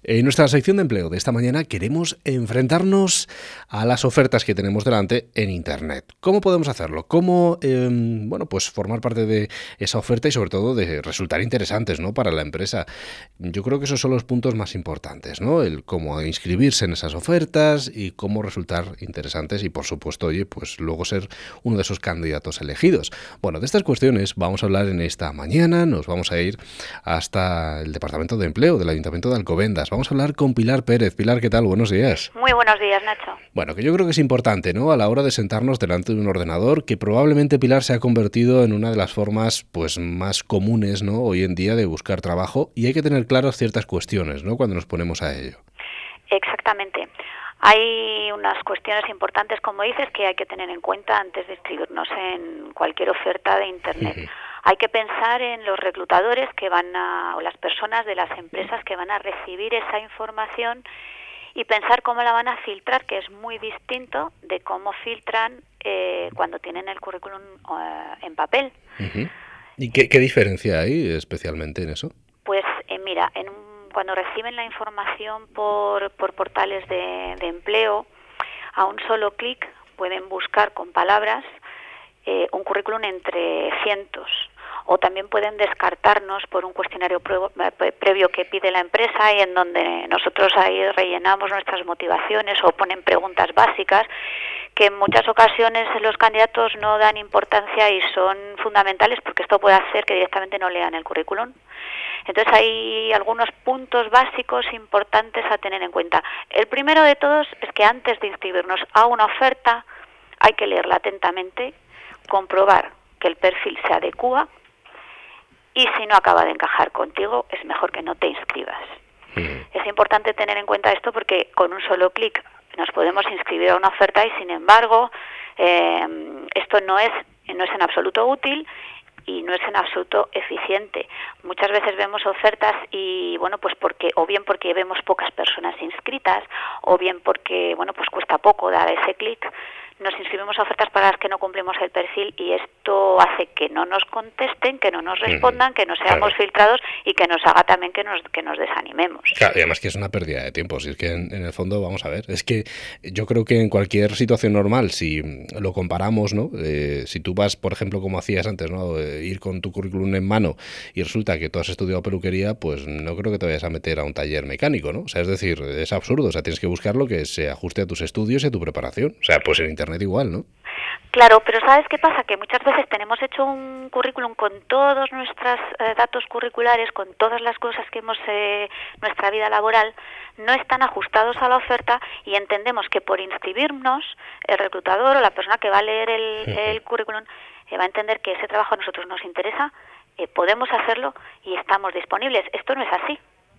En nuestra sección de empleo de esta mañana queremos enfrentarnos a las ofertas que tenemos delante en Internet. ¿Cómo podemos hacerlo? ¿Cómo pues formar parte de esa oferta y sobre todo de resultar interesantes, ¿no?, para la empresa? Yo creo que esos son los puntos más importantes, ¿no? El cómo inscribirse en esas ofertas y cómo resultar interesantes y, por supuesto, oye, pues luego ser uno de esos candidatos elegidos. Bueno, de estas cuestiones vamos a hablar en esta mañana. Nos vamos a ir hasta el Departamento de Empleo del Ayuntamiento de Alcobendas. Vamos a hablar con Pilar Pérez. Pilar, ¿qué tal? Buenos días. Muy buenos días, Nacho. Bueno, que yo creo que es importante, ¿no?, a la hora de sentarnos delante de un ordenador, que probablemente, Pilar, se ha convertido en una de las formas pues más comunes, ¿no?, hoy en día de buscar trabajo, y hay que tener claras ciertas cuestiones, ¿no?, cuando nos ponemos a ello. Exactamente. Hay unas cuestiones importantes, como dices, que hay que tener en cuenta antes de inscribirnos en cualquier oferta de Internet. Hay que pensar en los reclutadores o las personas de las empresas que van a recibir esa información y pensar cómo la van a filtrar, que es muy distinto de cómo filtran cuando tienen el currículum en papel. ¿Y qué diferencia hay especialmente en eso? Pues mira, cuando reciben la información por portales de empleo, a un solo clic pueden buscar con palabras un currículum entre cientos, o también pueden descartarnos por un cuestionario previo que pide la empresa y en donde nosotros ahí rellenamos nuestras motivaciones o ponen preguntas básicas que en muchas ocasiones los candidatos no dan importancia y son fundamentales, porque esto puede hacer que directamente no lean el currículum. Entonces hay algunos puntos básicos importantes a tener en cuenta. El primero de todos es que antes de inscribirnos a una oferta hay que leerla atentamente, comprobar que el perfil se adecúa, y si no acaba de encajar contigo es mejor que no te inscribas. Es importante tener en cuenta esto porque con un solo clic nos podemos inscribir a una oferta y, sin embargo, esto no es en absoluto útil y no es en absoluto eficiente. Muchas veces vemos ofertas y, bueno, pues o bien porque vemos pocas personas inscritas, o bien porque, bueno, pues cuesta poco dar ese clic, nos inscribimos a ofertas para las que no cumplimos el perfil, y esto hace que no nos contesten, que no nos respondan, que no seamos filtrados y que nos haga también que nos desanimemos. Claro, y además que es una pérdida de tiempo. Si es que en el fondo, vamos a ver, es que yo creo que en cualquier situación normal, si lo comparamos, ¿no? Si tú vas, por ejemplo, como hacías antes, ¿no?, ir con tu currículum en mano y resulta que tú has estudiado peluquería, pues no creo que te vayas a meter a un taller mecánico, ¿no? O sea, es decir, es absurdo. O sea, tienes que buscar lo que se ajuste a tus estudios y a tu preparación. O sea, pues en Internet igual, ¿no? Claro, pero ¿sabes qué pasa? Que muchas veces tenemos hecho un currículum con todos nuestros datos curriculares, con todas las cosas que hemos nuestra vida laboral, no están ajustados a la oferta, y entendemos que por inscribirnos el reclutador o la persona que va a leer el currículum va a entender que ese trabajo a nosotros nos interesa, podemos hacerlo y estamos disponibles. Esto no es así.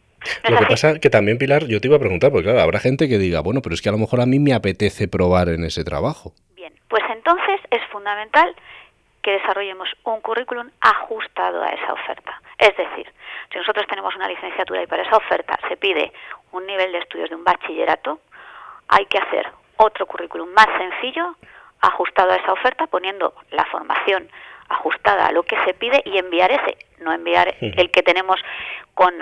Lo que pasa que también, Pilar, yo te iba a preguntar, porque claro, habrá gente que diga, bueno, pero es que a lo mejor a mí me apetece probar en ese trabajo. Bien, pues entonces es fundamental que desarrollemos un currículum ajustado a esa oferta. Es decir, si nosotros tenemos una licenciatura y para esa oferta se pide un nivel de estudios de un bachillerato, hay que hacer otro currículum más sencillo, ajustado a esa oferta, poniendo la formación ajustada a lo que se pide, y enviar ese, no enviar el que tenemos con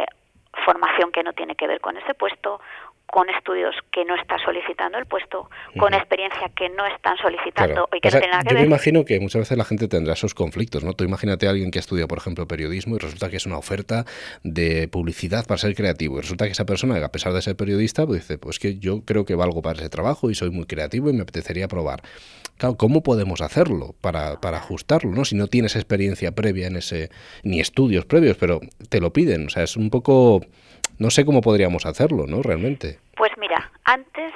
formación que no tiene que ver con ese puesto, con estudios que no está solicitando el puesto, con experiencia que no están solicitando, y que no tiene nada que yo me ver. imagino que muchas veces la gente tendrá esos conflictos, ¿no? Tú imagínate a alguien que estudia, por ejemplo, periodismo, y resulta que es una oferta de publicidad para ser creativo, y resulta que esa persona, a pesar de ser periodista, pues dice, pues que yo creo que valgo para ese trabajo y soy muy creativo y me apetecería probar. Claro, ¿cómo podemos hacerlo para ajustarlo, ¿no? Si no tienes experiencia previa en ese, ni estudios previos, pero te lo piden. O sea, es un poco, no sé cómo podríamos hacerlo, ¿no?, realmente. Pues mira, antes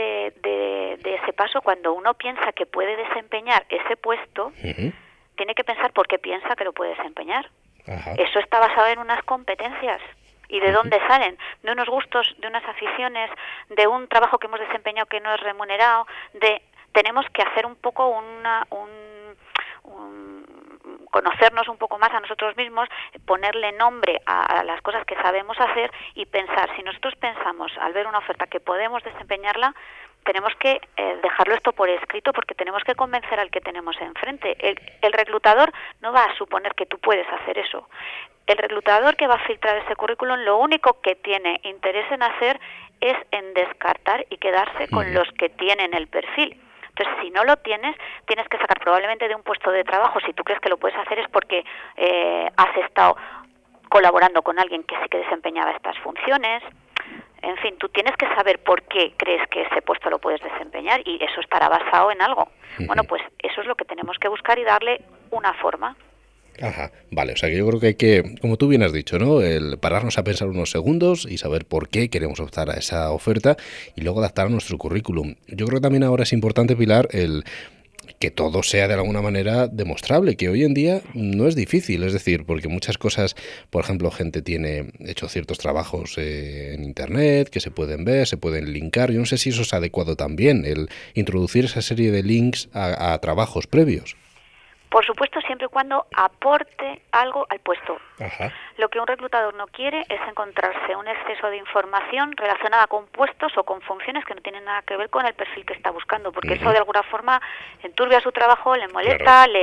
de ese paso, cuando uno piensa que puede desempeñar ese puesto, tiene que pensar por qué piensa que lo puede desempeñar. Eso está basado en unas competencias. ¿Y de dónde salen? De unos gustos, de unas aficiones, de un trabajo que hemos desempeñado que no es remunerado. Tenemos que hacer un poco conocernos un poco más a nosotros mismos, ponerle nombre a las cosas que sabemos hacer y pensar, si nosotros pensamos al ver una oferta que podemos desempeñarla, tenemos que dejarlo esto por escrito porque tenemos que convencer al que tenemos enfrente. El reclutador no va a suponer que tú puedes hacer eso. El reclutador que va a filtrar ese currículum lo único que tiene interés en hacer es en descartar y quedarse con los que tienen el perfil. Entonces, si no lo tienes, tienes que sacar probablemente de un puesto de trabajo. Si tú crees que lo puedes hacer es porque has estado colaborando con alguien que sí que desempeñaba estas funciones. En fin, tú tienes que saber por qué crees que ese puesto lo puedes desempeñar y eso estará basado en algo. Bueno, pues eso es lo que tenemos que buscar y darle una forma. Ajá, vale, o sea que yo creo que hay que, como tú bien has dicho, ¿no? El pararnos a pensar unos segundos y saber por qué queremos optar a esa oferta y luego adaptar a nuestro currículum. Yo creo que también ahora es importante, Pilar, el que todo sea de alguna manera demostrable, que hoy en día no es difícil, es decir, porque muchas cosas, por ejemplo, gente tiene hecho ciertos trabajos en Internet que se pueden ver, se pueden linkar. Yo no sé si eso es adecuado también, el introducir esa serie de links a trabajos previos. Por supuesto, siempre y cuando aporte algo al puesto. Ajá. Lo que un reclutador no quiere es encontrarse un exceso de información relacionada con puestos o con funciones que no tienen nada que ver con el perfil que está buscando, porque eso de alguna forma enturbia su trabajo, le molesta, claro,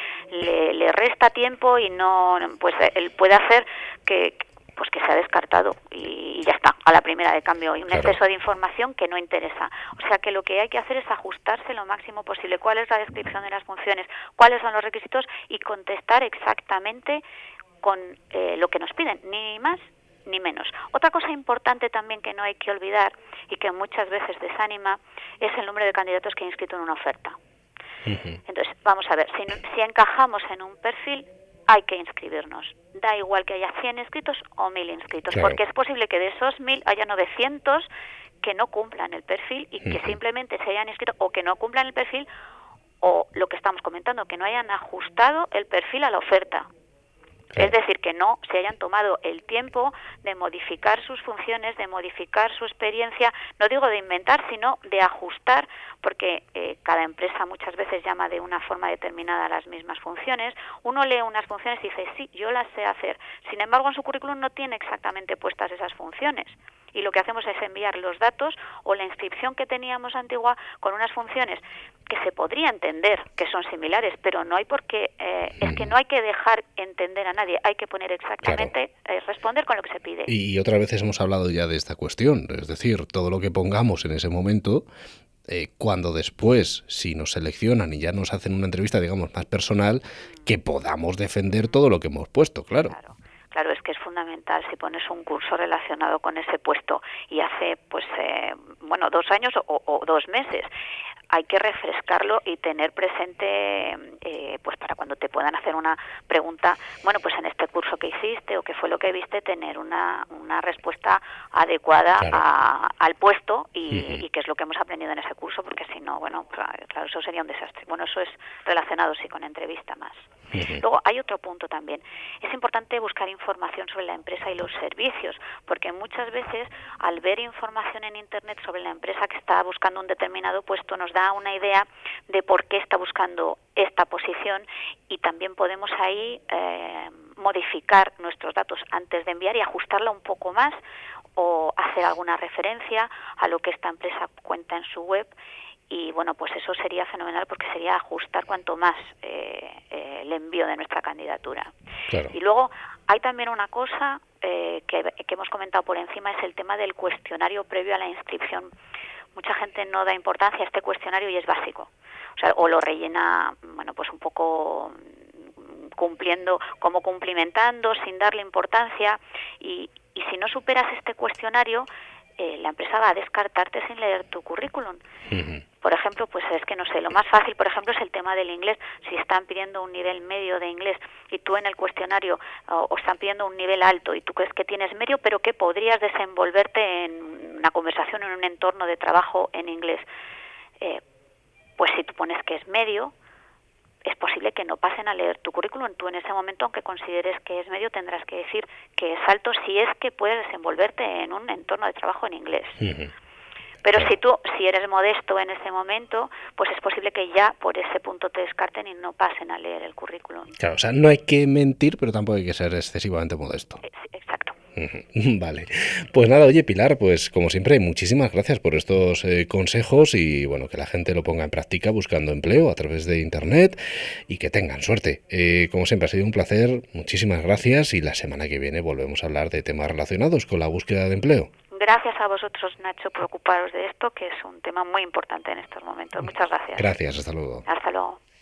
le resta tiempo y no, pues él puede hacer que que sea descartado y ya está, a la primera de cambio, y un exceso de información que no interesa. O sea que lo que hay que hacer es ajustarse lo máximo posible. ¿Cuál es la descripción de las funciones? ¿Cuáles son los requisitos? Y contestar exactamente con lo que nos piden, ni más ni menos. Otra cosa importante también que no hay que olvidar y que muchas veces desanima es el número de candidatos que hay inscrito en una oferta. Entonces, vamos a ver, si encajamos en un perfil, hay que inscribirnos. Da igual que haya 100 inscritos o 1000 inscritos, porque es posible que de esos 1000 haya 900 que no cumplan el perfil y que simplemente se hayan inscrito o que no cumplan el perfil o lo que estamos comentando, que no hayan ajustado el perfil a la oferta. Es decir, que no se hayan tomado el tiempo de modificar sus funciones, de modificar su experiencia, no digo de inventar, sino de ajustar, porque cada empresa muchas veces llama de una forma determinada las mismas funciones. Uno lee unas funciones y dice, sí, yo las sé hacer. Sin embargo, en su currículum no tiene exactamente puestas esas funciones. Y lo que hacemos es enviar los datos o la inscripción que teníamos antigua con unas funciones que se podría entender que son similares, pero no hay por qué, es que no hay que dejar entender a nadie, hay que poner exactamente, responder con lo que se pide. Y otras veces hemos hablado ya de esta cuestión, es decir, todo lo que pongamos en ese momento, cuando después, si nos seleccionan y ya nos hacen una entrevista, digamos, más personal, que podamos defender todo lo que hemos puesto, claro. Claro, es que es fundamental si pones un curso relacionado con ese puesto y hace, 2 años o 2 meses. Hay que refrescarlo y tener presente, pues para cuando te puedan hacer una pregunta, bueno, pues en este curso que hiciste o qué fue lo que viste, tener una respuesta adecuada al puesto y qué es lo que hemos aprendido en ese curso, porque si no, bueno, claro, eso sería un desastre. Bueno, eso es relacionado sí con entrevista más. Luego hay otro punto también. Es importante buscar información sobre la empresa y los servicios, porque muchas veces al ver información en Internet sobre la empresa que está buscando un determinado puesto nos da una idea de por qué está buscando esta posición y también podemos ahí modificar nuestros datos antes de enviar y ajustarla un poco más o hacer alguna referencia a lo que esta empresa cuenta en su web. Y bueno, pues eso sería fenomenal porque sería ajustar cuanto más el envío de nuestra candidatura. Claro. Y luego hay también una cosa que hemos comentado por encima, es el tema del cuestionario previo a la inscripción. Mucha gente no da importancia a este cuestionario y es básico. O sea, o lo rellena, bueno, pues un poco cumpliendo, como cumplimentando, sin darle importancia. Y si no superas este cuestionario, la empresa va a descartarte sin leer tu currículum. Por ejemplo, pues es que no sé, lo más fácil, por ejemplo, es el tema del inglés. Si están pidiendo un nivel medio de inglés y tú en el cuestionario o están pidiendo un nivel alto y tú crees que tienes medio, pero que podrías desenvolverte en una conversación, en un entorno de trabajo en inglés, pues si tú pones que es medio, es posible que no pasen a leer tu currículum. Tú en ese momento, aunque consideres que es medio, tendrás que decir que es alto si es que puedes desenvolverte en un entorno de trabajo en inglés. Pero Claro. si eres modesto en ese momento, pues es posible que ya por ese punto te descarten y no pasen a leer el currículum. Claro, o sea, no hay que mentir, pero tampoco hay que ser excesivamente modesto. Exacto. Ujú. Vale, pues nada, oye Pilar, pues como siempre, muchísimas gracias por estos consejos y bueno, que la gente lo ponga en práctica buscando empleo a través de internet y que tengan suerte. Como siempre, ha sido un placer, muchísimas gracias y la semana que viene volvemos a hablar de temas relacionados con la búsqueda de empleo. Gracias a vosotros, Nacho, por ocuparos de esto, que es un tema muy importante en estos momentos. Muchas gracias. Gracias, hasta luego. Hasta luego.